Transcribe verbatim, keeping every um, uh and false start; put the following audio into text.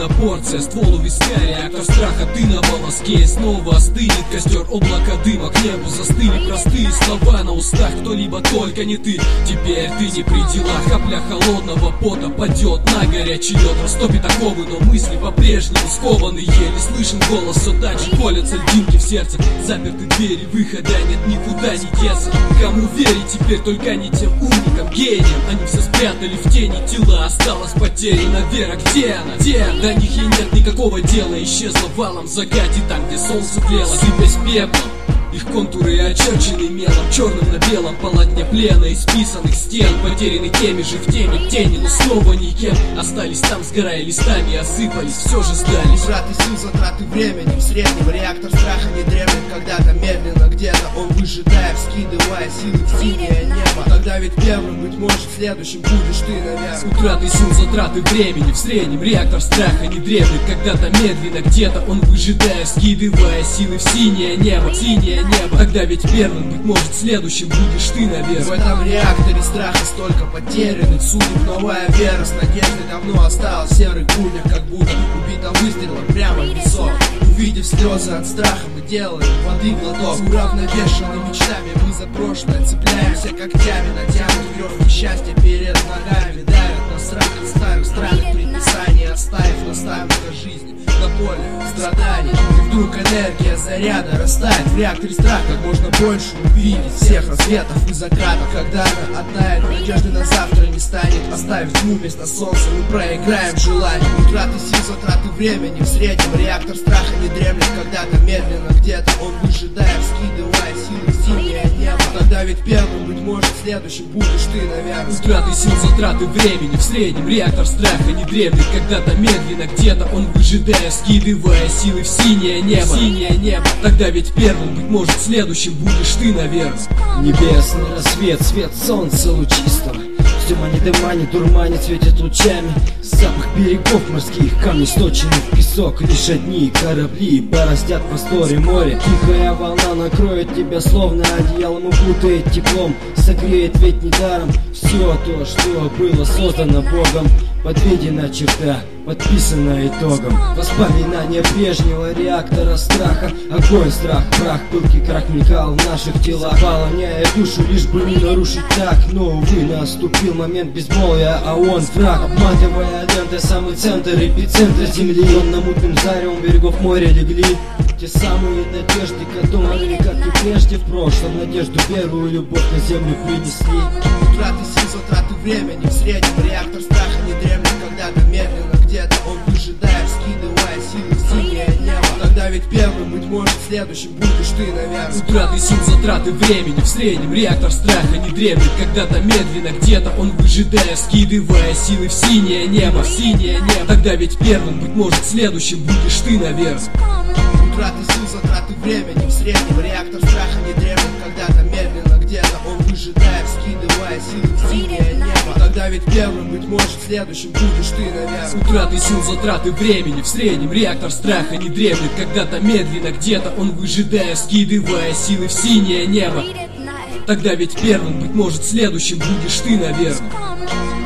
одна порция, стволу виска, реактор страха, ты на волоске. И снова остынет костер, облака дыма, к небу застыли простые слова на устах. Кто-либо, только не ты, теперь ты не при делах. Капля холодного пота падет на горячий лед, растопит оковы, но мысли по-прежнему скованы. Еле слышен голос, все так же колятся льдинки в сердце. Заперты двери, выхода нет, никуда не деться. Кому верить теперь, только не тем умникам, гениям. Они все спрятали в тени, тела осталась потеряна вера. Где она? Где? До них ей нет никакого дела. Исчезла валом в закате, там где солнце тлело, сыпясь пеплом. Их контуры очерчены мелом, черным на белом полотне плена, исписанных стен, потеряны теми же в теме к тени, но снова никем. Остались там, сгорая листами, осыпались, все же сдались. Траты сил, затраты времени, в среднем реактор страха не дремлет. Когда-то медленно, где-то он выжидая, вскидывая силы в синее небо. Тогда ведь первым, быть может, следующим будешь ты, наверное. Утраты сил, затраты времени, в среднем реактор страха не дремлет. Когда-то медленно, где-то он выжидая, вскидывая силы в синее небо, синее небо. Тогда ведь первым, быть может, следующим будешь ты, наверное. В этом реакторе страха столько потерянных судеб. Новая вера с надеждой давно осталась в серых гульнях, как будто убита выстрелом прямо в висок. Увидев слезы от страха, мы делаем воды глоток. Уравновешенными мечтами мы за прошлое цепляемся когтями, натянут веревки счастья перед ногами. Давят на страх от старых странных предписаний, оставив наставника жизни на поле страданий. И вдруг энергия заряда растает в реакторе страха. Как можно больше увидеть всех рассветов и закатов. Когда она оттает, надежды на завтра не станет. Оставив тьму вместо солнца, мы проиграем желание. Утраты сил, затраты времени, в среднем реактор страха не дремлет. Когда-то медленно, где-то он выжидая, вскидывая силы в синее небо. Тогда ведь первым, быть может, следующим будешь ты, наверное. Утраты сил, затраты времени, в среднем реактор страха не дремлет. Когда-то медленно, где-то он выжидая, скидывая силы в синее небо, синее небо. Тогда ведь первым, быть может, следующим будешь ты, наверное. Небесный рассвет, свет солнца лучистого, в тумане дымане, дурмане светит лучами. Запах берегов морских, камни сточены в песок. Лишь одни корабли бороздят просторе моря. Тихая волна накроет тебя, словно одеялом укутает теплом. Согреет ведь недаром все то, что было создано Богом. Подведена черта, подписана итогом. Воспоминания прежнего реактора страха. Огонь, страх, прах, пылкий крах мелькал в наших телах, полоняя душу, лишь бы не нарушить так. Но, увы, наступил момент безмолвия, а он враг. Обматывая лентой самый центр, эпицентр земли. Он на мутным заревом берегов моря легли те самые надежды, которые, как и прежде в прошлом, надежду, веру и любовь на землю принесли. Утраты сил, затраты времени, в среднем реактор страха не дремлет. Когда-то медленно, где-то он выжидая, вскидывая силы в синее небо. Тогда ведь первым, быть может, следующим будешь ты, наверное. Утраты сил, затраты времени, в среднем реактор страха не дремлет. Когда-то медленно, где-то он выжидая, вскидывая силы в синее небо, в синее небо. Тогда ведь первым, быть может, следующим будешь ты, наверное. Утраты сил, затраты времени, в среднем реактор страха не дремлет. Когда-то медленно, где-то он выжидая, вскидывая силы в синее небо. Тогда ведь первым, быть может, следующим будешь ты, наверное. Утраты сил, затраты времени, в среднем реактор страха не дремлет. Когда-то медленно, где-то он выжидая, вскидывая силы в синее небо. Тогда ведь первым, быть может, следующим будешь ты, наверное.